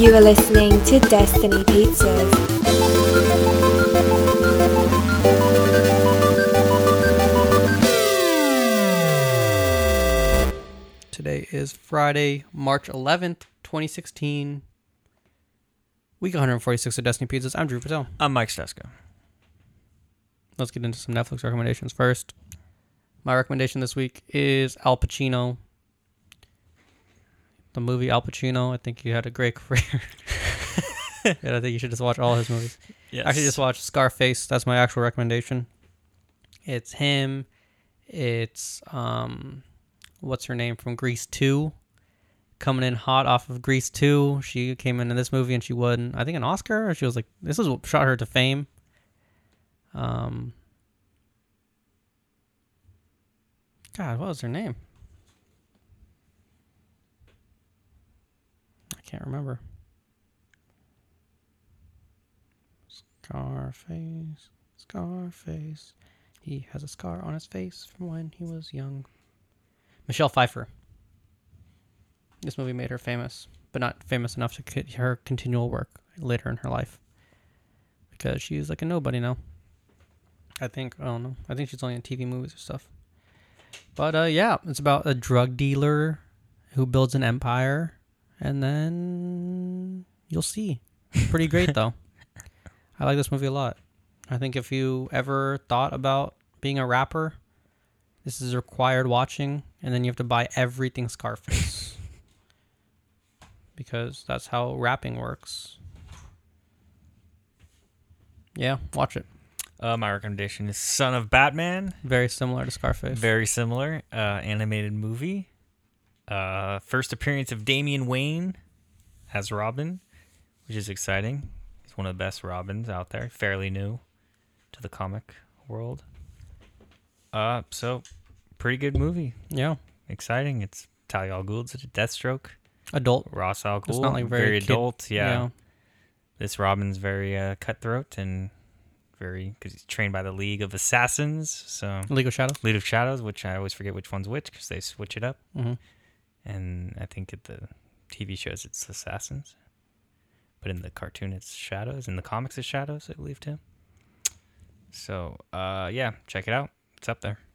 You are listening to Destiny Pizzas. Today is Friday, March 11th, 2016. Week 146 of Destiny Pizzas. I'm Drew Patel. I'm Mike Steska. Let's get into some Netflix recommendations first. My recommendation this week is Al Pacino. The movie Al Pacino. I think he had a great career. And I think you should just watch all his movies. Yes. Actually, just watch Scarface. That's my actual recommendation. It's him. It's, what's her name from Grease 2? Coming in hot off of Grease 2. She came into this movie and she won, I think, an Oscar. Or she was like, this is what shot her to fame. God, what was her name? I can't remember. Scarface. He has a scar on his face from when he was young. Michelle Pfeiffer. This movie made her famous, but not famous enough to get her continual work later in her life. Because she's like a nobody now. I don't know. I think she's only in TV movies or stuff. But yeah, it's about a drug dealer who builds an empire, and then you'll see. Pretty great though. I like this movie a lot. I think if you ever thought about being a rapper, this is required watching, and then you have to buy everything Scarface. Because that's how rapping works. Yeah, watch it. My recommendation is Son of Batman. Very similar to Scarface. Very similar. Animated movie. First appearance of Damian Wayne as Robin, which is exciting. He's one of the best Robins out there. Fairly new to the comic world. So, pretty good movie. Yeah. Exciting. It's Talia al Ghul's a Deathstroke. Adult. Ra's al Ghul. It's not like very adult. Yeah. Yeah. This Robin's very cutthroat and because he's trained by the League of Assassins. So League of Shadows. League of Shadows, which I always forget which one's which because they switch it up. Mm-hmm. And I think at the TV shows it's Assassins, but in the cartoon it's Shadows. In the comics it's Shadows, I believe too. So yeah, check it out. It's up there.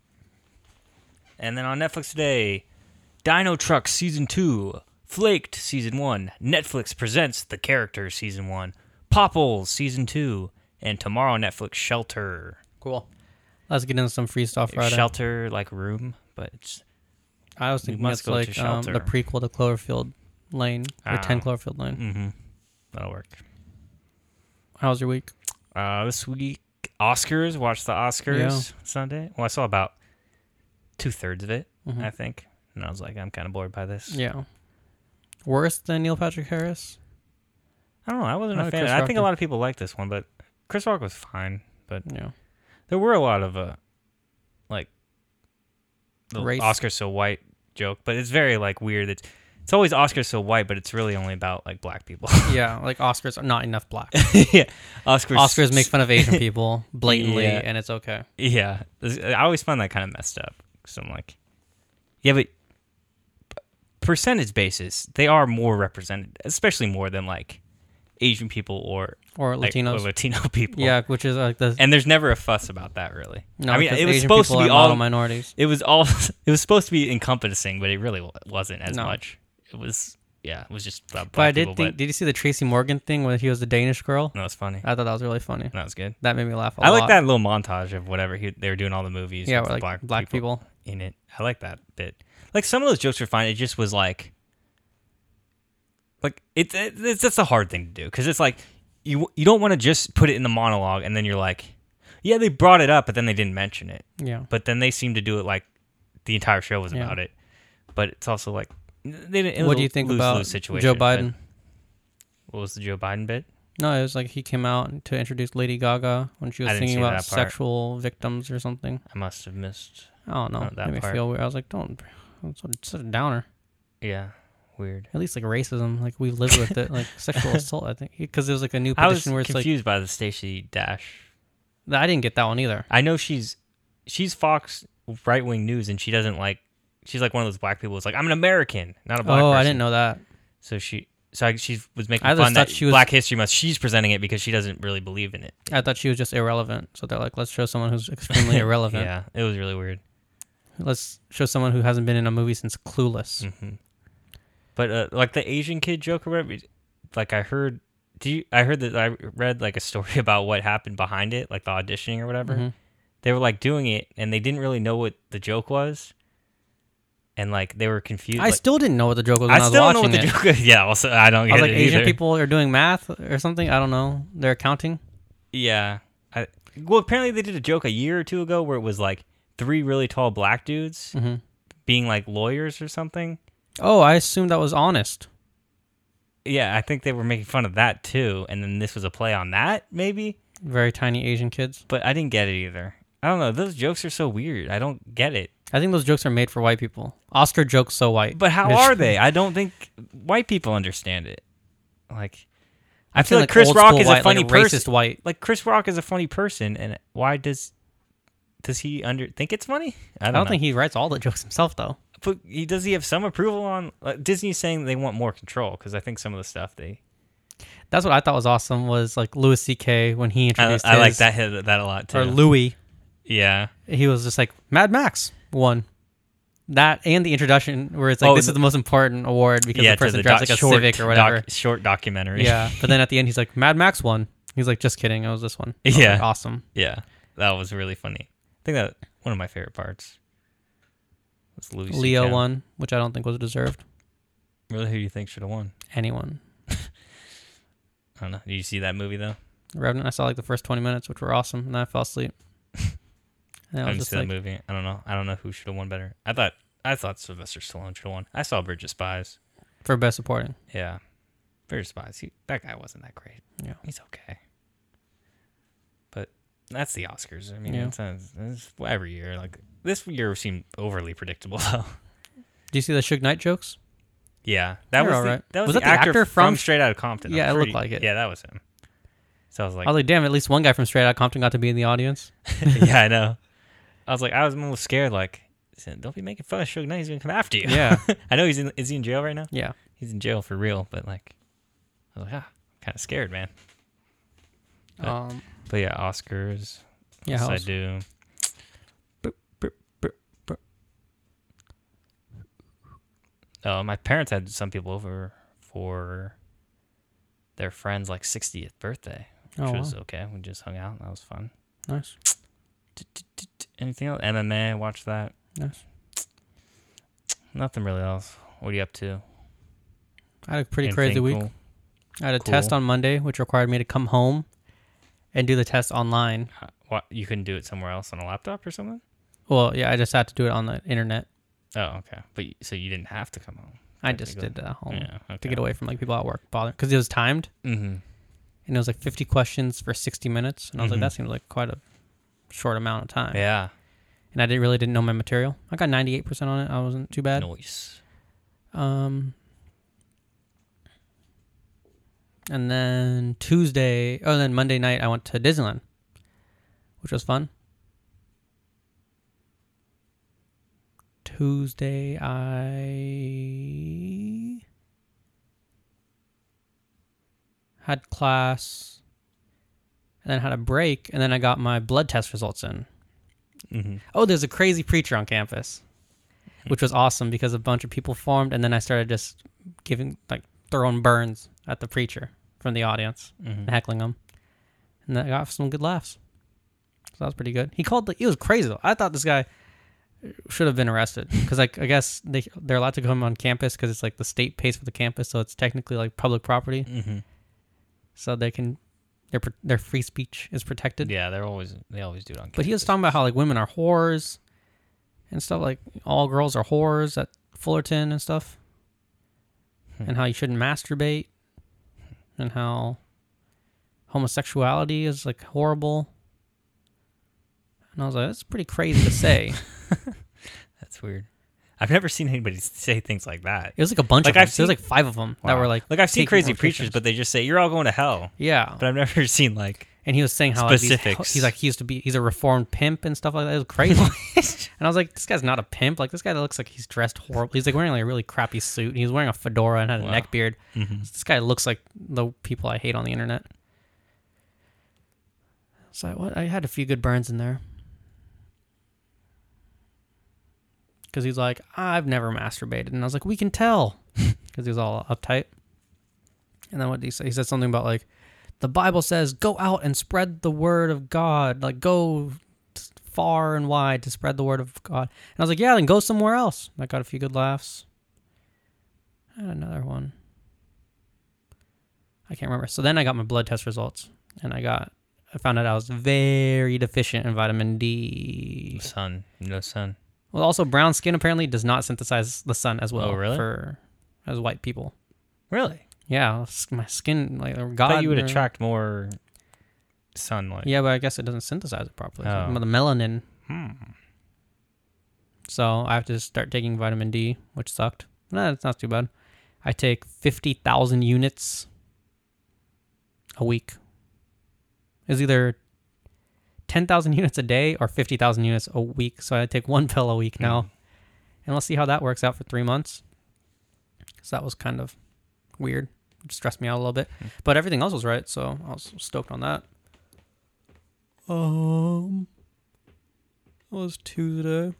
And then on Netflix today, Dino Truck Season 2, Flaked Season 1, Netflix presents The Characters Season 1, Popples Season 2, and tomorrow Netflix Shelter. Cool. Let's get into some free stuff Friday. Shelter like Room, but it's... I was thinking it's like the prequel to Cloverfield Lane, or 10 Cloverfield Lane. Mm-hmm. That'll work. How was your week? This week, Oscars. Watched the Oscars Sunday. Well, I saw about 2/3 of it, I think. And I was like, I'm kind of bored by this. Yeah. Worse than Neil Patrick Harris? I don't know. I wasn't a fan. I think a lot of people like this one, but Chris Rock was fine. But yeah, there were a lot of like the race. Oscars so white joke, but it's very like weird. It's always Oscars so white, but it's really only about like black people. Yeah, like Oscars are not enough black. Yeah, Oscars make fun of Asian people blatantly, and it's okay. Yeah, I always find that kind of messed up. So I'm like, yeah, but percentage basis, they are more represented, especially more than like Asian people or Latinos or Latino people. Yeah, which is like the. And there's never a fuss about that, really. No, I mean, it was Asian supposed to be all minorities. It was supposed to be encompassing, but it really wasn't as much. It was just about black But I people. did you see the Tracy Morgan thing where he was the Danish girl? No, it's funny. I thought that was really funny. That was good. That made me laugh a lot. I like that little montage of whatever they were doing all the movies. Yeah, with like black people in it. I like that bit. Like some of those jokes were fine. It just was like it's that's a hard thing to do because it's like you don't want to just put it in the monologue and then you're like, yeah, they brought it up, but then they didn't mention it. Yeah. But then they seem to do it like the entire show was about it. But it's also like what do you think about situation, Joe Biden? What was the Joe Biden bit? No, it was like he came out to introduce Lady Gaga when she was singing about sexual victims or something. I must have missed. I don't know. That made me feel weird. I was like, it's such a downer. Yeah, weird. At least like racism, like we live with it, like sexual assault. I think because there was like a new petition where it's like. I was confused by the Stacey Dash. I didn't get that one either. I know she's Fox right wing news, and she doesn't like. She's like one of those black people. It's like I'm an American, not a black person. I didn't know that. So she she was making I just fun that thought she was- Black History Month. She's presenting it because she doesn't really believe in it. I thought she was just irrelevant. So they're like, let's show someone who's extremely irrelevant. Yeah, it was really weird. Let's show someone who hasn't been in a movie since Clueless. But like the Asian kid joke or whatever, like I heard that I read like a story about what happened behind it, like the auditioning or whatever. Mhm. They were like doing it and they didn't really know what the joke was. And like they were confused. I like, still didn't know what the joke was when I was still don't know watching what the it. joke is. Yeah, also I don't I get was like, it Asian either. people are doing math or something. I don't know. They're counting. Yeah. Well, apparently they did a joke a year or two ago where it was like 3 really tall black dudes being like lawyers or something. Oh, I assumed that was honest. Yeah, I think they were making fun of that too. And then this was a play on that, maybe. Very tiny Asian kids. But I didn't get it either. I don't know. Those jokes are so weird. I don't get it. I think those jokes are made for white people. Oscar jokes so white. But how are they? I don't think white people understand it. Like, I feel like like Chris old Rock school is white, a funny like a person. racist white. Like Chris Rock is a funny person, and why does he think it's funny? I don't think he writes all the jokes himself, though. But does he have some approval on Disney's saying they want more control? Because I think some of the stuff That's what I thought was awesome. Was like Louis C.K. when he introduced. I like that a lot too. Or Louis. Yeah. He was just like Mad Max won. That and the introduction where it's like this is the most important award because the person drives like a Civic or whatever. Short documentary. Yeah, but then at the end he's like Mad Max won. He's like, just kidding, it was this one. I was Yeah. like, awesome. Yeah, that was really funny. I think that one of my favorite parts was Louis Leo CK. won, which I don't think was deserved. Really, who do you think should have won? Anyone. I don't know. Did you see that movie though? Revenant. I saw like the first 20 minutes, which were awesome, and then I fell asleep. And I I was didn't just see like, that movie. I don't know. I don't know who should have won better. I thought Sylvester Stallone should have won. I saw Bridge of Spies. for best supporting. Yeah, Bridge of Spies. That guy wasn't that great. Yeah. He's okay. But that's the Oscars. I mean, Yeah. it's every year. Like this year seemed overly predictable though. Do you see the Suge Knight jokes? Yeah, that They're was all right. that was, Was the that the actor from from- Straight Outta Compton. Yeah, I'm it looked pretty- like it. Yeah, that was him. So I was like, I was like, damn, at least one guy from Straight Outta Compton got to be in the audience. yeah, I know. I was almost scared. Like, don't be making fun of Suge Knight. He's gonna come after you. Yeah. I know is he in jail right now? Yeah. He's in jail for real. But like, I was like, kind of scared, man. But yeah, Oscars. Yeah, Yes, I House. do. Oh, my parents had some people over for their friend's like 60th birthday, which Oh, was wow. okay. We just hung out. And that was fun. Nice. Anything else? MMA, watch that. Nice. Nothing really else. What are you up to? I had a pretty Anything crazy week. cool? I had a Cool. test on Monday, which required me to come home and do the test online. What, you couldn't do it somewhere else on a laptop or something? Well, yeah, I just had to do it on the internet. Oh, okay. But so you didn't have to come home. I just did it at home Yeah, okay. to get away from like people at work bothering because it was timed Mm-hmm. and it was like 50 questions for 60 minutes, and I was like, that seems like quite a short amount of time. Yeah. And I didn't know my material. I got 98% on it. I wasn't too bad. Nice. And then Monday night I went to Disneyland, which was fun. Tuesday I had class and then had a break, and then I got my blood test results in. Mm-hmm. Oh, there's a crazy preacher on campus, which was awesome because a bunch of people formed, and then I started just throwing burns at the preacher from the audience and heckling him, and I got some good laughs. So that was pretty good. He was crazy though. I thought this guy should have been arrested because I guess they're allowed to come on campus because it's like the state pays for the campus, so it's technically like public property. Mm-hmm. So their free speech is protected. Yeah, they always do it on campus. But he was talking about how like women are whores and stuff, like all girls are whores at Fullerton and stuff, and how you shouldn't masturbate, and how homosexuality is like horrible. And I was like, that's pretty crazy to say. That's weird. I've never seen anybody say things like that. It was like a bunch Like, of them. I've There was seen- like 5 of them that Wow. were like I've seen taking crazy more preachers, pictures. but they just say you're all going to hell. Yeah. But I've never seen like And he was saying how like, Specifics. he's a reformed pimp and stuff like that. It was crazy. And I was like, this guy's not a pimp. Like, this guy looks like he's dressed horrible. He's like wearing like a really crappy suit. He was wearing a fedora and had a neck beard. This guy looks like the people I hate on the internet. So what? I had a few good burns in there. Because he's like, I've never masturbated. And I was like, we can tell. Because he was all uptight. And then what did he say? He said something about like, the Bible says, go out and spread the word of God. Like, go far and wide to spread the word of God. And I was like, yeah, then go somewhere else. I got a few good laughs. I had another one. I can't remember. So then I got my blood test results. And I found out I was very deficient in vitamin D. No sun. Well, also brown skin apparently does not synthesize the sun as well. Oh, really? As white people. Really? Yeah, my skin, like, I thought you would attract more sunlight. Yeah, but I guess it doesn't synthesize it properly. Oh. The melanin. So I have to start taking vitamin D, which sucked. No, it's not too bad. I take 50,000 units a week. It's either 10,000 units a day or 50,000 units a week. So I take one pill a week now. And we'll see how that works out for 3 months. So that was kind of weird. It stressed me out a little bit. But everything else was right, so I was stoked on that. It was Tuesday.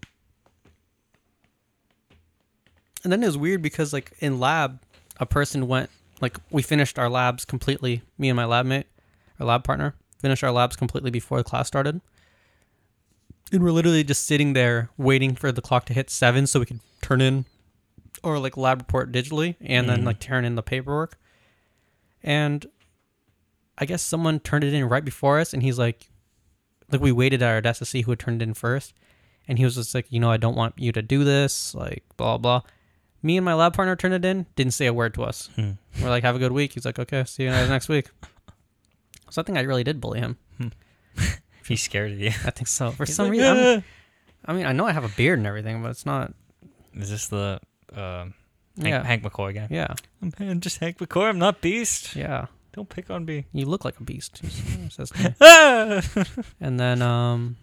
And then it was weird because, like, in lab, a person went, like, we finished our labs completely. Me and my lab mate, our lab partner, finished our labs completely before the class started. And we're literally just sitting there waiting for the clock to hit 7 so we could turn in or, like, lab report digitally and then, like, turn in the paperwork. And I guess someone turned it in right before us, and he's like, we waited at our desk to see who had turned it in first. And he was just like, I don't want you to do this, like, blah, blah. Me and my lab partner turned it in, didn't say a word to us. We're like, have a good week. He's like, okay, see you guys next week. So I think I really did bully him. He's scared of you. I think so. For some reason, I know I have a beard and everything, but it's not. Is this the Hank McCoy guy? Yeah. I'm just Hank McCoy. I'm not Beast. Yeah. Don't pick on me. You look like a beast. He says to me. And then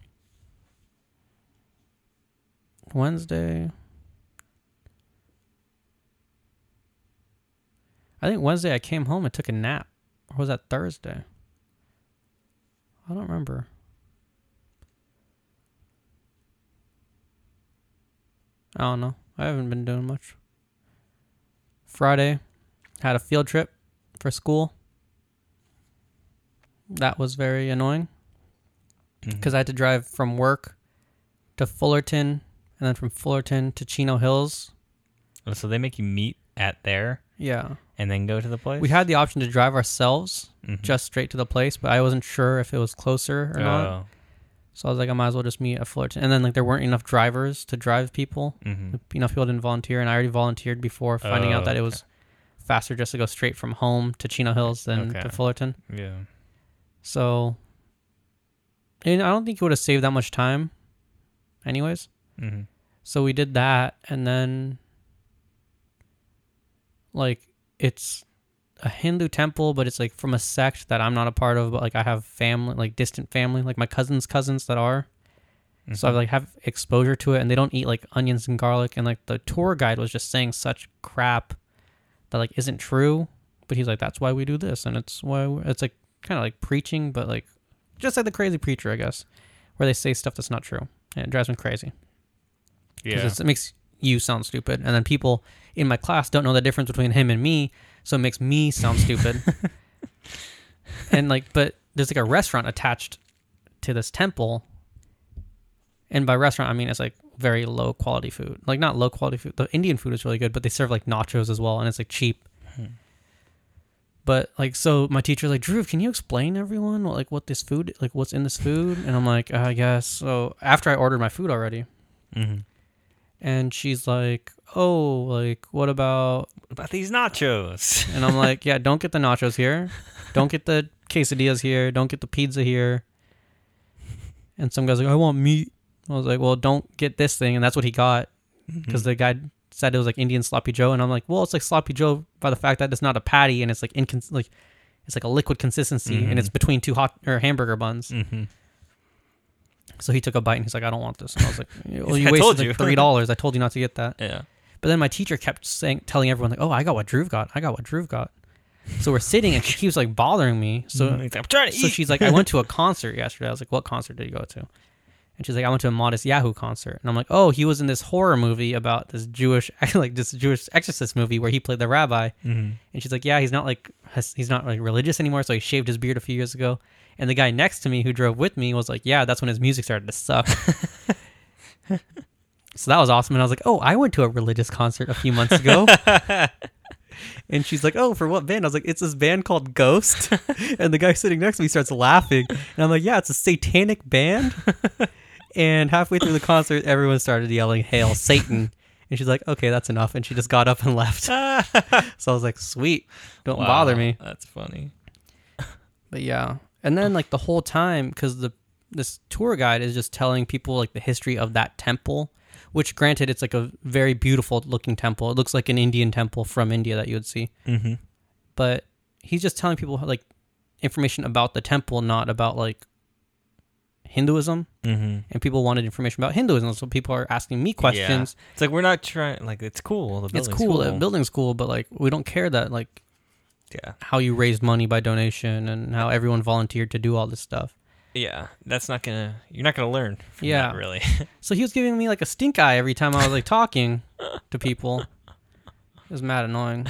Wednesday. I think Wednesday I came home and took a nap. Or was that Thursday? I don't remember. I don't know. I haven't been doing much. Friday, had a field trip for school. That was very annoying. Because I had to drive from work to Fullerton, and then from Fullerton to Chino Hills. Oh, so they make you meet at there? Yeah. And then go to the place? We had the option to drive ourselves just straight to the place, but I wasn't sure if it was closer or not. So I was like, I might as well just meet at Fullerton. And then like there weren't enough drivers to drive people. Enough people didn't volunteer, and I already volunteered before finding out that it was faster just to go straight from home to Chino Hills than to Fullerton. Yeah. So, and I don't think it would have saved that much time anyways. So we did that, and then like it's a Hindu temple, but it's like from a sect that I'm not a part of, but like I have family, like distant family, like my cousins that are. So I like have exposure to it, and they don't eat like onions and garlic, and like the tour guide was just saying such crap that like isn't true, but he's like, that's why we do this, and it's why it's like kind of like preaching, but like just like the crazy preacher, I guess, where they say stuff that's not true, and it drives me crazy. Yeah, it makes you sound stupid, and then people in my class don't know the difference between him and me, so it makes me sound stupid. And like, but there's like a restaurant attached to this temple, and by restaurant I mean it's like very low quality food, like not low quality food. The Indian food is really good, but they serve like nachos as well, and it's like cheap. But like, so my teacher's like, Drew, can you explain to everyone what this food, like what's in this food? And I'm like, I guess. So after I ordered my food already, and she's like, oh, like what about these nachos? And I'm like, yeah, don't get the nachos here, don't get the quesadillas here, don't get the pizza here. And some guy's like, I want meat. I was like, well, don't get this thing, and that's what he got, because the guy said it was like Indian sloppy Joe, and I'm like, well, it's like sloppy Joe by the fact that it's not a patty, and it's like it's It's like a liquid consistency, Mhm. and it's between two hot or hamburger buns. Mm-hmm. So he took a bite, and he's like, "I don't want this." And I was like, "Well, you I wasted told you. like $3. I told you not to get that." Yeah. But then my teacher kept telling everyone like, "Oh, I got what Drew got. I got what Drew got." So we're sitting, and she keeps like bothering me. So He's like, I'm trying to So eat. she's like, I went to a concert yesterday. I was like, what concert did you go to? And she's like, I went to a Modest Yahoo concert. And I'm like, oh, he was in this horror movie about this Jewish exorcist movie where he played the rabbi. Mm-hmm. And she's like, yeah, he's not like religious anymore. So he shaved his beard a few years ago. And the guy next to me who drove with me was like, yeah, that's when his music started to suck. So that was awesome. And I was like, oh, I went to a religious concert a few months ago. And she's like, oh, for what band? I was like, it's this band called Ghost. And the guy sitting next to me starts laughing. And I'm like, yeah, it's a satanic band. And halfway through the concert, everyone started yelling, Hail Satan. And she's like, okay, that's enough. And she just got up and left. So I was like, sweet. Don't bother me. That's funny. But yeah. And then like the whole time, because this tour guide is just telling people like the history of that temple, which granted, it's like a very beautiful looking temple. It looks like an Indian temple from India that you would see. Mm-hmm. But he's just telling people like information about the temple, not about like Hinduism. Mm-hmm. And people wanted information about Hinduism, so people are asking me questions. Yeah. It's like we're not trying. Like it's cool. The It's building's cool. The building's cool, but like we don't care that like Yeah. how you raised money by donation and how everyone volunteered to do all this stuff. Yeah. That's not gonna. You're not gonna learn. From Yeah. That, really. So he was giving me like a stink eye every time I was like talking to people. It was mad annoying.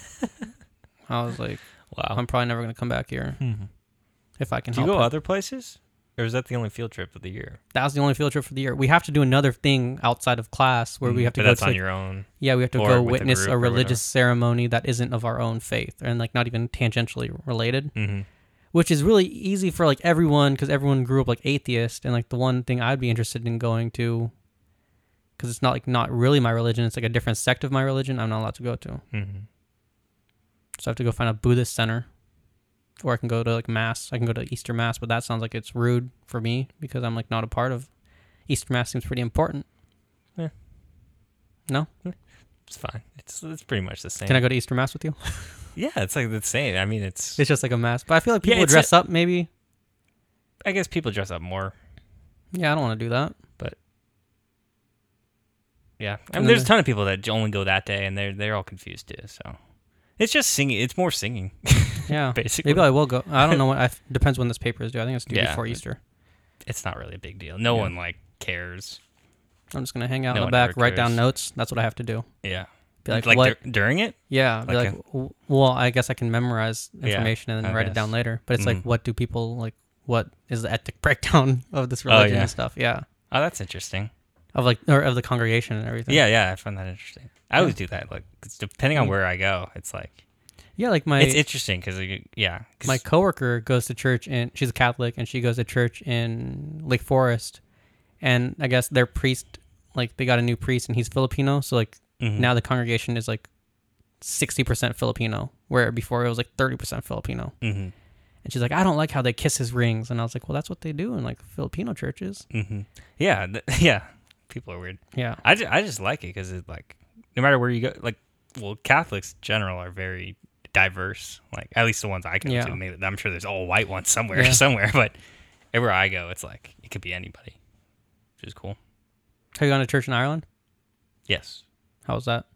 I was like, Wow. I'm probably never gonna come back here Mhm. if I can Do you help go it. other places, or is that the only field trip of the year? That was the only field trip for the year. We have to do another thing outside of class where we have to But go that's to on like, your own. yeah, we have to or go with a witness group a or whatever. religious ceremony that isn't of our own faith and like not even tangentially related, Mm-hmm. which is really easy for like everyone because everyone grew up like atheist, and like the one thing I'd be interested in going to, because it's not really my religion, it's like a different sect of my religion, I'm not allowed to go to. Mm-hmm. So I have to go find a Buddhist center, or I can go to like mass. I can go to Easter mass, but that sounds like it's rude for me because I'm like not a part of Easter mass. Seems pretty important. Yeah. No? It's fine. It's pretty much the same. Can I go to Easter mass with you? Yeah, it's like the same. I mean, it's. It's just like a mass, but I feel like Yeah, people would it's dress up. Maybe. I guess people dress up more, Yeah, I don't want to do that. but yeah, I And mean, then there's a the- ton of people that only go that day, and they're all confused too. So it's just singing. It's more singing. Yeah, Basically. maybe I will go. I don't know what. Depends when this paper is due. I think it's due Yeah. before Easter. It's not really a big deal. No Yeah. one like cares. I'm just gonna hang out No in the one back, ever write down cares. notes. That's what I have to do. Yeah. Be like, what? During it? Yeah, be Like like, well, I guess I can memorize Yeah, information and then I write it guess. down later. But it's like, Mm. what do people like? What is the ethnic breakdown of this Oh, religion yeah. and stuff? Yeah, Oh, that's interesting. of like or of the congregation and everything. Yeah, I find that interesting. I always do that. Like, 'cause depending on Mm. where I go, it's like yeah. Like it's interesting because 'cause- my coworker goes to church and she's a Catholic and she goes to church in Lake Forest, and I guess their priest, like they got a new priest and he's Filipino, so like Mhm. now the congregation is like 60% Filipino, where before it was like 30% Filipino. Mhm. And she's like, I don't like how they kiss his rings, and I was like, well, that's what they do in like Filipino churches. Mhm. Yeah, yeah. People are weird. Yeah, I just like it because it like no matter where you go, like well, Catholics in general are very diverse. Like at least the ones I go Yeah. to. Maybe I'm sure there's all white ones somewhere, Yeah. but everywhere I go, it's like it could be anybody, which is cool. have you gone to church in Ireland? Yes, How was that?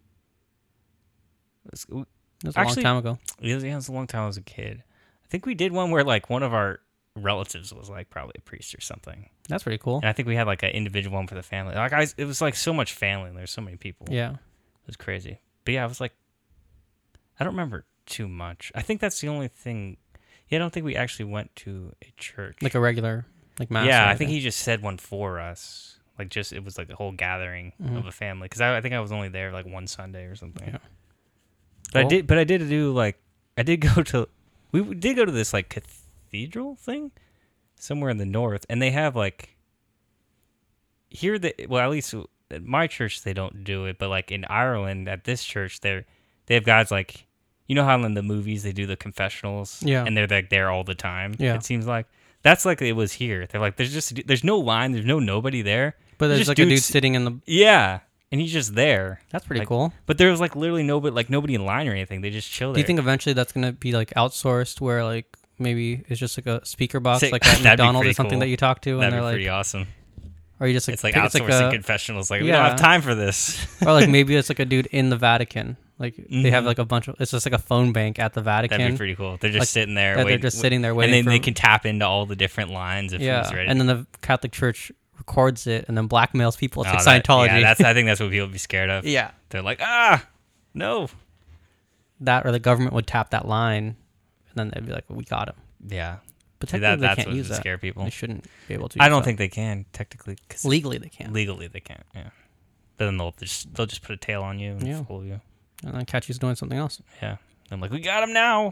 it It was a Actually- long time ago. was a long time I was a kid. I think we did one where like one of our relatives was like probably a priest or something, That's pretty cool. and I think we had like an individual one for the family. Like it was like so much family. And there's so many people. Yeah, It was crazy. But yeah, I was like, I don't remember too much. I think that's the only thing. Yeah, I don't think we actually went to a church. like a regular like mass. yeah, or I think anything. he just said one for us. Like just, it was like a whole gathering Mhm. of a family. Because I think I was only there like one Sunday or something. Yeah. But Cool. I did do like, I did go to, we did go to this like cathedral thing somewhere in the north. And they have like, here, well, at least at my church, they don't do it. But like in Ireland, at this church, they have guys like, you know how in the movies they do the confessionals? Yeah. And they're like there all the time. Yeah. It seems like. That's like it was here. They're like, there's no line, there's nobody there. But there's just like a dude dudes- sitting in the. Yeah. and he's just there. That's pretty Like, cool. But there was like literally nobody in line or anything. They just chill there. Do you think eventually that's gonna be like outsourced, where like maybe it's just like a speaker box, Sick. like at That'd be McDonald's or pretty something cool. that you talk to, and That'd they're be like, pretty awesome. or you just like It's like pick- outsourcing confessionals. Like we Yeah. don't have time for this. or like maybe it's like a dude in the Vatican. Like they have Mhm. like a bunch of. It's just like a phone bank at the Vatican. That'd be pretty cool. They're just Like, sitting there. that waiting, they're just sitting there waiting. and then for, they can tap into all the different lines if yeah, he's ready. and then the Catholic Church records it and then blackmails people. It's Oh, like Scientology. Yeah, I think that's what people would be scared of. yeah. They're like, no. That or the government would tap that line, and then they'd be like, "We got him." Yeah. But See, technically, they that's can't what use would that. scare people. They shouldn't be able to. I use don't that. think they can technically. 'Cause legally they can, legally they can't. Yeah. But then they'll just put a tail on you and Yeah. fool you. and then catch you doing something else. Yeah. I'm like, we got him now.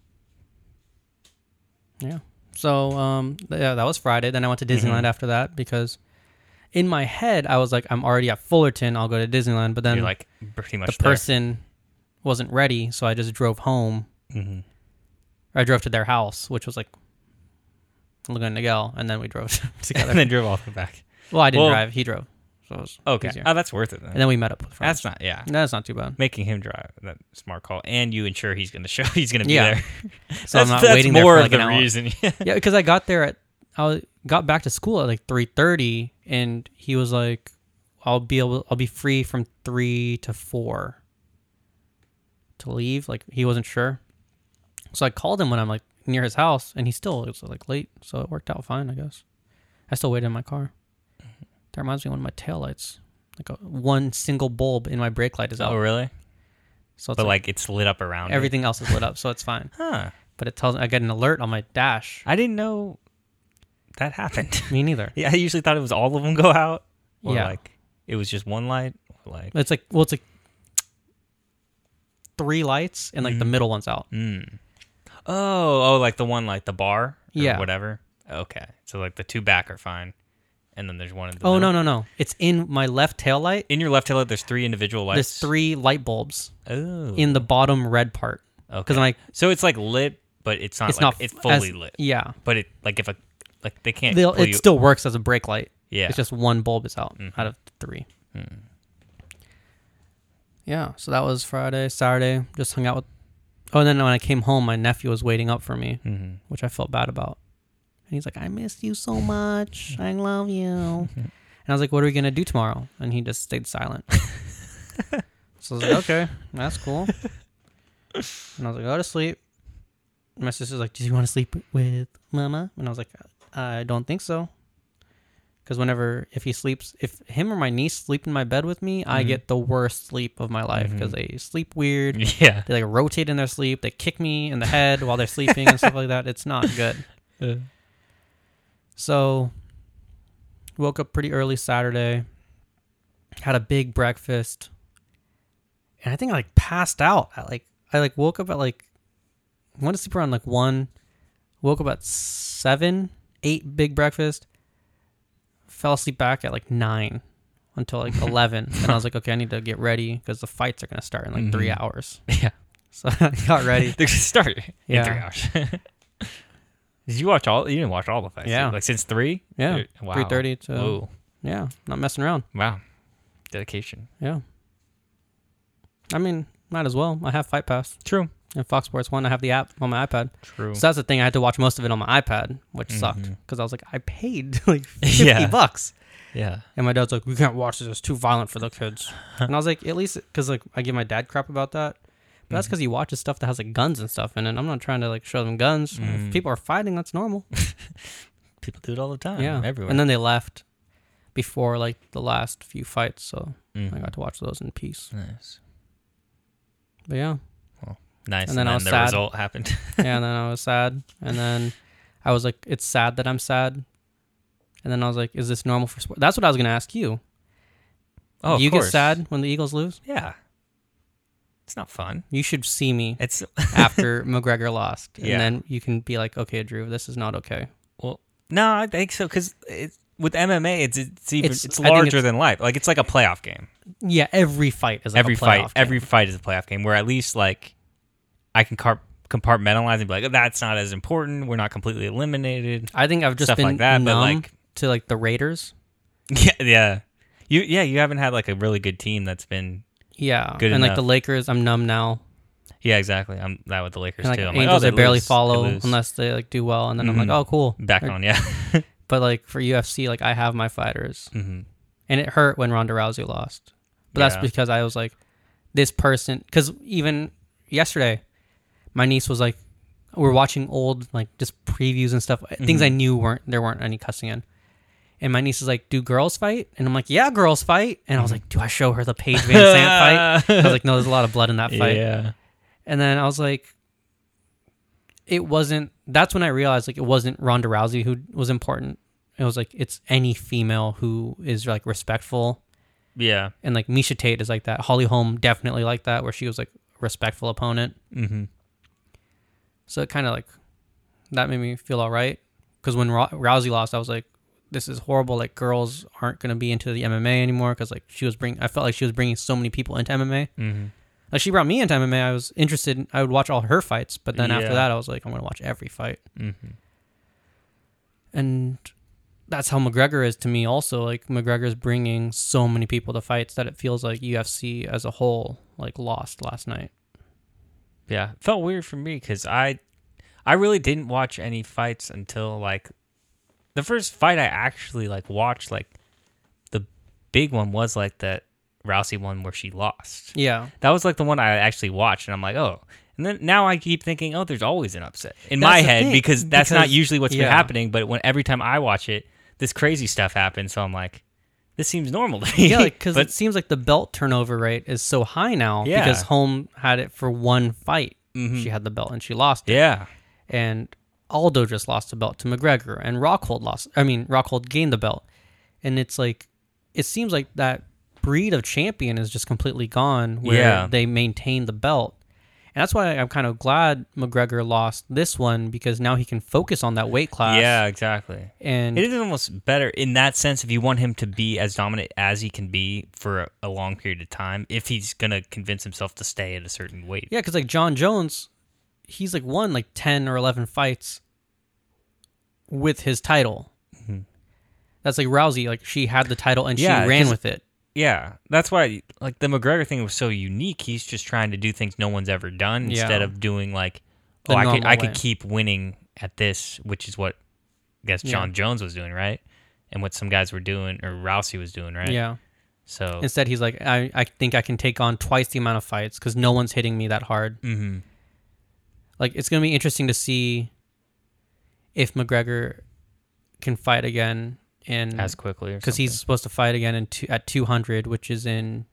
Yeah. So yeah, that was Friday. Then I went to Disneyland Mhm. after that because in my head I was like, I'm already at Fullerton. I'll go to Disneyland. But then You're like pretty much the person wasn't ready, so I just drove home. Mm-hmm. I drove to their house, which was like Laguna Niguel, and then we drove together. and then drove all the way back. Well, I didn't Well- drive; he drove, so it was Okay. easier. Oh, that's worth it then. And then we met up with friends. That's not. Yeah. That's not too bad. Making him drive, that smart call, and you ensure he's going to show he's going to be Yeah. there. So I'm not that's waiting there more for of like the an hour. reason. Yeah, because I got there got back to school at like 3:30, and he was like, I'll be free from 3 to 4 to leave. Like he wasn't sure, so I called him when I'm like near his house, and he still was like late, so it worked out fine, I guess. I still waited in my car. That reminds me of one of my taillights. Like one single bulb in my brake light is out. Oh, really? So it's But like it's lit up around it. everything else is lit up, so it's fine. Huh. But it tells I get an alert on my dash. I didn't know that happened. Me neither. Yeah, I usually thought it was all of them go out. Or Yeah. like it was just one light. Or like It's like 3 lights and like the middle one's out. Oh, like the one like the bar or Yeah. whatever. Okay. So like the two back are fine. And then there's one in the Oh, middle. no. It's in my left tail light. In your left tail light there's 3 individual lights. There's 3 light bulbs Oh. in the bottom red part. Okay. Because I'm like, So it's like lit, but it's not it's like not it's as- fully lit. Yeah. But it like if a like they can't It pull you. still works as a brake light. Yeah. It's just one bulb is out Mhm. out of 3. Yeah. So that was Friday. Saturday, just hung out with. Oh, and then when I came home, my nephew was waiting up for me, Mm-hmm. which I felt bad about. And he's like, I miss you so much. I love you. And I was like, what are we going to do tomorrow? And he just stayed silent. So I was like, okay, that's cool. And I was like, go to sleep. My sister's like, do you want to sleep with mama? And I was like, I don't think so. Because if him or my niece sleep in my bed with me, I get the worst sleep of my life because they sleep weird. Yeah. They like rotate in their sleep. They kick me in the head while they're sleeping and stuff like that. It's not good. So, woke up pretty early Saturday. Had a big breakfast, and I think I like passed out. I woke up at like went to sleep around like 1. Woke up at 7, 8 big breakfast. Fell asleep back at like 9 until like 11, and I was like, okay, I need to get ready because the fights are gonna start in like 3 hours. Yeah. So I got ready. They're gonna start Yeah. in 3 hours. Did you watch all? You didn't watch all the fights. Yeah. Like since 3. Yeah, Wow. 3:30 to Whoa. yeah, not messing around. Wow. Dedication. Yeah. I mean, might as well. I have Fight Pass. True. And Fox Sports 1, I have the app on my iPad. True. So that's the thing. I had to watch most of it on my iPad, which sucked because I was like, I paid like $50. Yeah. Yeah. And my dad's like, we can't watch this. It's too violent for the kids. And I was like, at least, because like I give my dad crap about that. But that's because he watches stuff that has like guns and stuff in it. I'm not trying to like show them guns. If people are fighting, that's normal. People do it all the time. Yeah. Everywhere. And then they left before like the last few fights. So Mhm. I got to watch those in peace. Nice. But yeah. Nice. And then I was the sad. result happened. Yeah, and then I was sad. And then I was like, it's sad that I'm sad. And then I was like, is this normal for sport? That's what I was going to ask you. Oh, Do you of course. get sad when the Eagles lose? Yeah. It's not fun. You should see me It's after McGregor lost. And Yeah. then you can be like, okay, Drew, this is not okay. well. No, I think so because with MMA, it's even It's- it's I think larger it's- than life. Like it's like a playoff game. Yeah, every fight is like Every a fight, playoff game. every fight is a playoff game. Where at least like I can compartmentalize and be like, that's not as important. We're not completely eliminated. I think I've just Stuff been like that, but, numb like- to like the Raiders. Yeah, yeah. You haven't had like a really good team that's been Yeah, good and like enough. the Lakers, I'm numb now. Yeah, exactly. I'm that with the Lakers And like too. I'm like, Angels, they I barely lose, follow they lose. unless they like do well, and then I'm like, Mhm. oh, cool. Back Or- on, yeah. But like for UFC, like I have my fighters, hmm and it hurt when Ronda Rousey lost. But that's Yeah. because I was like, this person. Because even yesterday, my niece was like, we're watching old like just previews and stuff, things I knew weren't any cussing in. And my niece is like, do girls fight? And I'm like, yeah, girls fight. And I was like, do I show her the Paige Van Sant fight? I was like, no, there's a lot of blood in that fight. Yeah. And then I was like, it wasn't, that's when I realized like it wasn't Ronda Rousey who was important. It was like, it's any female who is like respectful. Yeah. And like Misha Tate is like that. Holly Holm definitely like that, where she was like a respectful opponent. Mm-hmm. So it kind of like, that made me feel all right. Because when Rousey lost, I was like, this is horrible. Like girls aren't going to be into the MMA anymore. Because like I felt like she was bringing so many people into MMA. Mm-hmm. Like she brought me into MMA. I was interested. I would watch all her fights, but then after Yeah. that, I was like, I'm gonna watch every fight. Mm-hmm. And that's how McGregor is to me. Also, like McGregor's bringing so many people to fights that it feels like UFC as a whole like lost last night. Yeah. It felt weird for me because I really didn't watch any fights until like the first fight I actually like watched. Like the big one was like that Rousey one where she lost. Yeah, That was like the one I actually watched, and I'm like, oh. And then now I keep thinking, oh, there's always an upset in That's my the head thing, because that's not because- usually what's been yeah. happening. But when every time I watch it, this crazy stuff happens. So I'm like, this seems normal to me. yeah, like because But it seems like the belt turnover rate is so high now. Yeah. Because Holm had it for one fight. Mhm. She had the belt and she lost it. yeah, And Aldo just lost the belt to McGregor, and Rockhold gained the belt. And it's like, it seems like that breed of champion is just completely gone, where Yeah. they maintain the belt. And that's why I'm kind of glad McGregor lost this one, because now he can focus on that weight class. yeah, exactly. And It is almost better in that sense if you want him to be as dominant as he can be for a long period of time, if he's going to convince himself to stay at a certain weight. yeah, because like John Jones, he's like won like 10 or 11 fights with his title. Mm-hmm. That's like Rousey, like she had the title and Yeah, she ran 'cause- with it. Yeah, that's why like the McGregor thing was so unique. He's just trying to do things no one's ever done Yeah. instead of doing like, The oh, I normal could way. keep winning at this, which is what I guess John Jones was doing, right? And what some guys were doing, or Rousey was doing, right? Yeah. So Instead, he's like, I think I can take on twice the amount of fights because no one's hitting me that hard. mhm. Like, it's going to be interesting to see if McGregor can fight again in as quickly, or because he's something. supposed to fight again at 200, which is in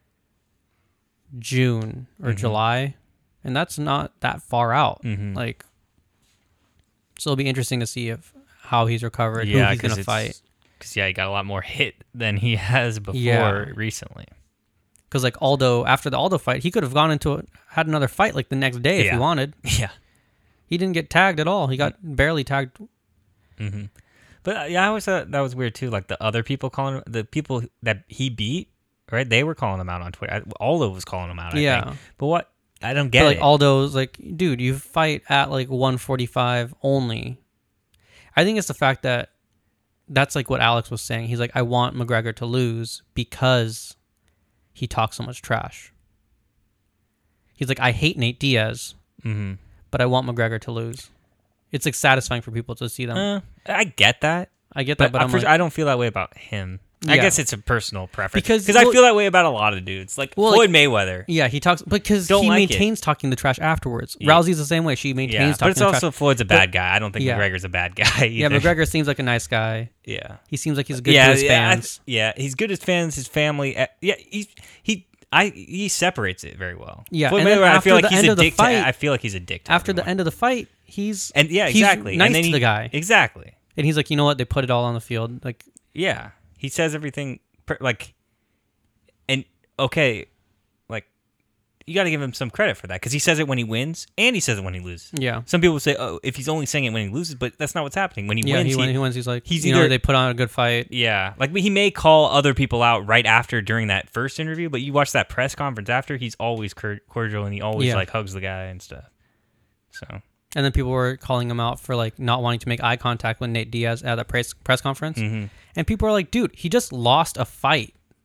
June or Mhm. July, and that's not that far out. Mhm. Like, so it'll be interesting to see how he's recovered, yeah, who he's going to fight. Because he got a lot more hit than he has before Yeah. recently. Because like Aldo, after the Aldo fight, he could have gone had another fight like the next day if Yeah. he wanted. Yeah. He didn't get tagged at all. He got barely tagged. Mm-hmm. But yeah, I always thought that was weird too. Like the other people the people that he beat, right? They were calling him out on Twitter. Aldo was calling him out. I Yeah. think. But what? I don't get But like it. Aldo's like, dude, you fight at like 145 only. I think it's the fact that that's like what Alex was saying. He's like, I want McGregor to lose because he talks so much trash. He's like, I hate Nate Diaz, Mm-hmm. but I want McGregor to lose. It's like satisfying for people to see them. I get that, I get that, but I'm like, I don't feel that way about him. I Yeah. guess it's a personal preference Because- I well- feel that way about a lot of dudes, like Well, Floyd like- Mayweather. yeah, he talks because Don't he like maintains talking the trash afterwards. Yeah. Rousey's the same way. She maintains Yeah, talking but it's the also trash. Floyd's a bad guy. I don't think yeah. McGregor's a bad guy Yeah, either. McGregor seems like a nice guy. Yeah, He seems like he's good to his fans. he's good to his fans, his family. Yeah, he separates it very well. Yeah, Floyd and then Mayweather, I after feel like the he's end a of the dick. fight- I feel like he's a dick. To After the everyone. end of the fight, he's and yeah, he's exactly. nice and then to the guy, Exactly. and he's like, you know what? They put it all on the field. Like, Yeah, he says everything like, and okay, like you got to give him some credit for that because he says it when he wins and he says it when he loses. yeah, Some people say, "Oh, if he's only saying it when he loses," but that's not what's happening. When he yeah. wins, He wins. He's like, he's you know, either- they put on a good fight. yeah, like he may call other people out right after during that first interview, but you watch that press conference after, he's always cordial and he always Yeah. like hugs the guy and stuff. So And then people were calling him out for like not wanting to make eye contact with Nate Diaz at the press conference. mhm. And people are like, dude, he just lost a fight.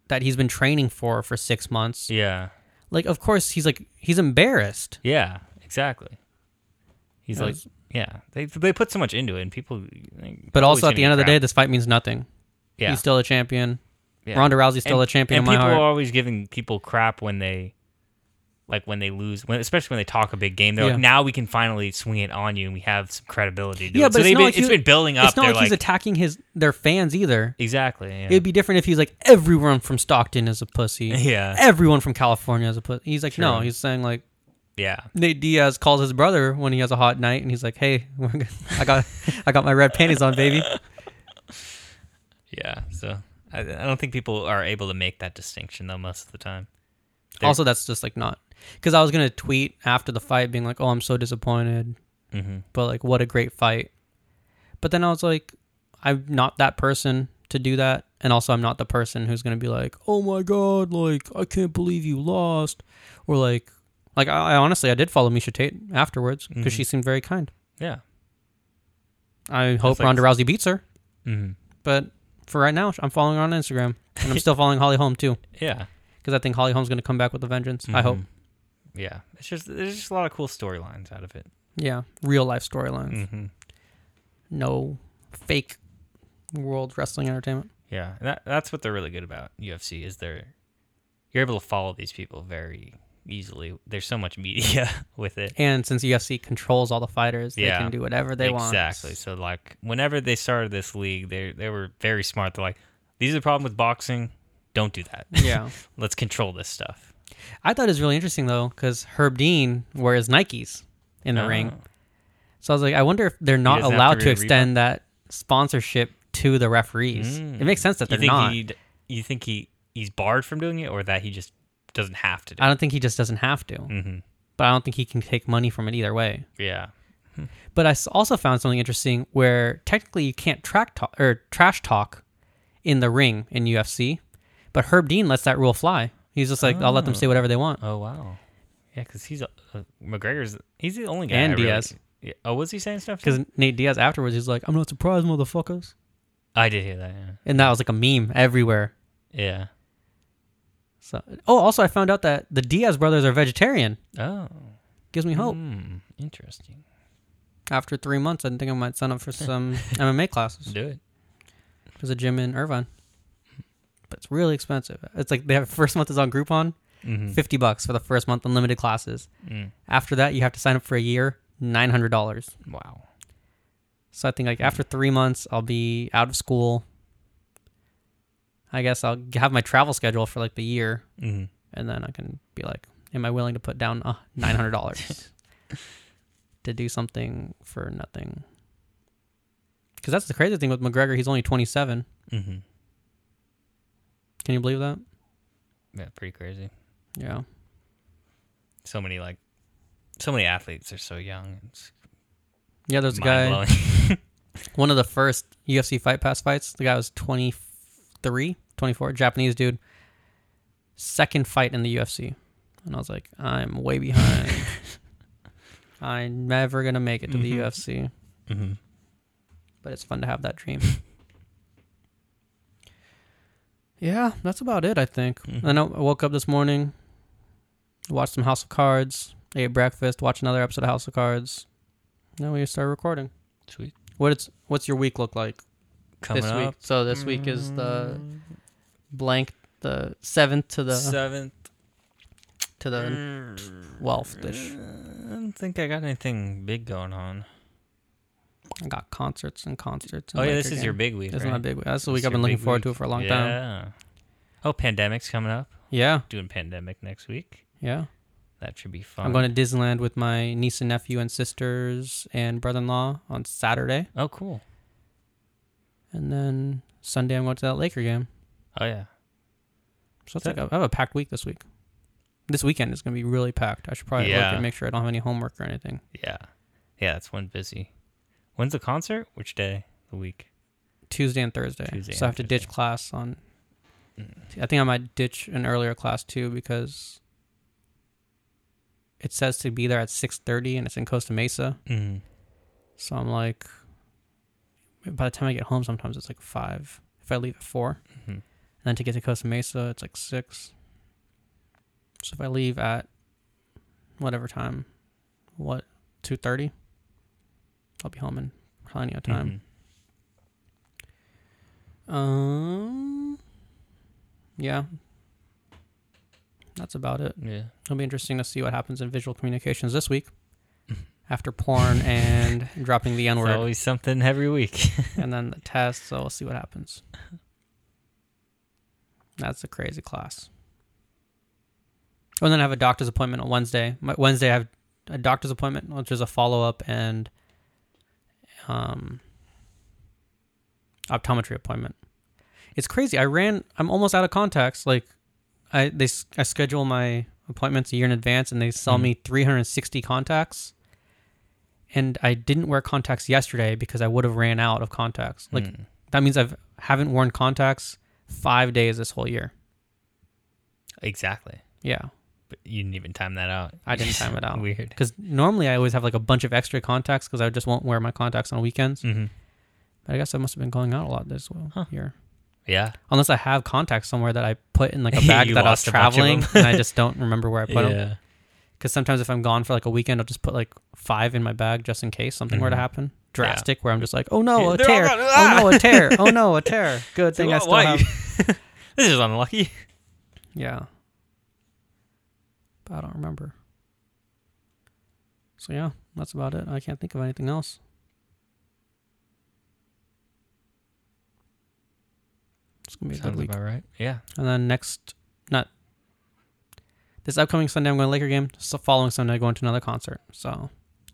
that he's been training for 6 months. Yeah. Like, of course, he's embarrassed. Yeah, exactly. He's like, Yes. yeah, they put so much into it, and people. Like, But always also, at gonna the be end of the crap. day, this fight means nothing. yeah, He's still a champion. yeah. Ronda Rousey's still a champion in my people heart. are always giving people crap when they, when they lose, especially when they talk a big game. They're Yeah. like, now we can finally swing it on you, and we have some credibility. To do Yeah, it. but So it's they've not been, like it's been building up. It's not They're like he's attacking their fans either. exactly. Yeah. It'd be different if he's like, everyone from Stockton is a pussy. Yeah. Everyone from California is a pussy. He's like, True. no. He's saying like, yeah. Nate Diaz calls his brother when he has a hot night, and he's like, "Hey, I got my red panties on, baby." Yeah. So I don't think people are able to make that distinction though most of the time. Also, that's just like not because I was gonna tweet after the fight, being like, "Oh, I'm so disappointed," Mm-hmm. but like, what a great fight. But then I was like, I'm not that person to do that, and also I'm not the person who's gonna be like, "Oh my god, like I can't believe you lost," or like I honestly I did follow Misha Tate afterwards because she seemed very kind. Yeah. I hope like- Ronda Rousey beats her, Mm-hmm. but for right now, I'm following her on Instagram, and I'm still following Holly Holm too Yeah. because I think Holly Holm's gonna come back with a vengeance. I hope. Yeah. There's just a lot of cool storylines out of it. Yeah, real life storylines. Mm-hmm. No fake world wrestling entertainment. Yeah, that's what they're really good about UFC is you're able to follow these people very easily. There's so much media with it. And since UFC controls all the fighters, they Yeah. can do whatever they want. Exactly. So like whenever they started this league, they were very smart. They're like, these are the problem with boxing. Don't do that. Yeah. Let's control this stuff. I thought it was really interesting though, because Herb Dean wears Nikes in the ring. So I was like, I wonder if they're not doesn't have allowed to to read extend that sponsorship to the referees. It makes sense that they're not. You think he's barred from doing it, or that he just doesn't have to do I don't think he just doesn't have to. Mm-hmm. But I don't think he can take money from it either way. Yeah. But I also found something interesting where technically you can't trash talk in the ring in UFC, but Herb Dean lets that rule fly. He's just like, I'll let them say whatever they want. Oh wow. Yeah, because he's he's the only guy. And I really- Diaz. Yeah. Oh, was he saying stuff? too? Because Nate Diaz afterwards, he's like, I'm not surprised, motherfuckers. I did hear that. Yeah. And that was like a meme everywhere. Yeah. So, also I found out that the Diaz brothers are vegetarian. Oh. Gives me hope. Interesting. After 3 months, I think I might sign up for some MMA classes. Do it. There's a gym in Irvine. But it's really expensive. It's like they have first month is on Groupon, $50 for the first month, unlimited classes. After that, you have to sign up for a year, $900. Wow. So I think like after 3 months, I'll be out of school. I guess I'll have my travel schedule for like the year, and then I can be like, am I willing to put down $900 to do something for nothing? Because that's the crazy thing with McGregor. He's only 27. Mm-hmm. Can you believe that? Yeah, pretty crazy. Yeah. So many athletes are so young. It's Yeah, there's a guy, mind-blowing. one of the first UFC Fight Pass fights. The guy was 23, 24, Japanese dude. Second fight in the UFC. And I was like, I'm way behind. I'm never going to make it to the UFC. Mm-hmm. But it's fun to have that dream. Yeah, that's about it, I think. And I woke up this morning, watched some House of Cards, ate breakfast, watched another episode of House of Cards. Then we started recording. Sweet. What's your week look like Coming this up. week? So this week is the the 7th to the 7th. to the 12th-ish. I don't think I got anything big going on. I got concerts and concerts. And Oh yeah, Laker this is game. your big week. This is right? my big week. That's the This week is I've been your looking big forward week. to for a long time. Yeah. Oh, Pandemic's coming up. Yeah, Doing Pandemic next week. yeah. That should be fun. I'm going to Disneyland with my niece and nephew and sisters and brother-in-law on Saturday. Oh, cool. And then Sunday I'm going to that Laker game. Oh yeah. So it's like I have a packed week this week. This weekend is going to be really packed. I should probably look and make sure I don't have any homework or anything. Yeah. Yeah, that's one busy. When's the concert? Which day? The week? Tuesday and Thursday. Tuesday So I and have to ditch class on... I think I might ditch an earlier class too because it says to be there at 6:30 and it's in Costa Mesa. Mm-hmm. So I'm like... By the time I get home, sometimes it's like 5 if I leave at 4. And then to get to Costa Mesa, it's like 6. So if I leave at whatever time, 2:30, I'll be home in plenty of time. Yeah. That's about it. Yeah. It'll be interesting to see what happens in visual communications this week after porn and dropping the N-word. It's always something every week. And then the test, so we'll see what happens. That's a crazy class. Oh, and then I have a doctor's appointment on Wednesday. Wednesday I have a doctor's appointment, which is a follow-up and optometry appointment. It's crazy. I'm almost out of contacts. Like, I schedule my appointments a year in advance, and they sell me 360 contacts. And I didn't wear contacts yesterday because I would have ran out of contacts. Like, that means I haven't worn contacts 5 days this whole year. Exactly. Yeah. But you didn't even time that out. I didn't time it out. Weird. Because normally I always have like a bunch of extra contacts because I just won't wear my contacts on weekends. Mm-hmm. But I guess I must have been going out a lot this year. Yeah. Unless I have contacts somewhere that I put in like a bag that I was traveling and I just don't remember where I put them. Because sometimes if I'm gone for like a weekend, I'll just put like 5 in my bag just in case something were to happen. Drastic, where I'm just like, oh no, a tear. Oh no, a tear. Oh no, a tear. Good thing I still have. This is unlucky. Yeah. But I don't remember. So yeah, that's about it. I can't think of anything else. It's going to be a good week. About right. Yeah. And then this upcoming Sunday, I'm going to Laker game. So following Sunday, I'm going to another concert. So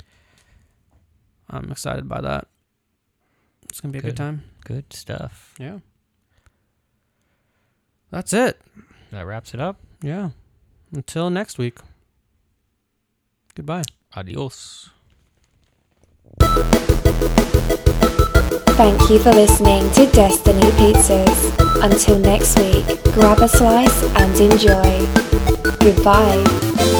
I'm excited by that. It's going to be a good time. Good stuff. Yeah. That's it. That wraps it up. Yeah. Until next week. Goodbye. Adios. Thank you for listening to Destiny Pizzas. Until next week, grab a slice and enjoy. Goodbye.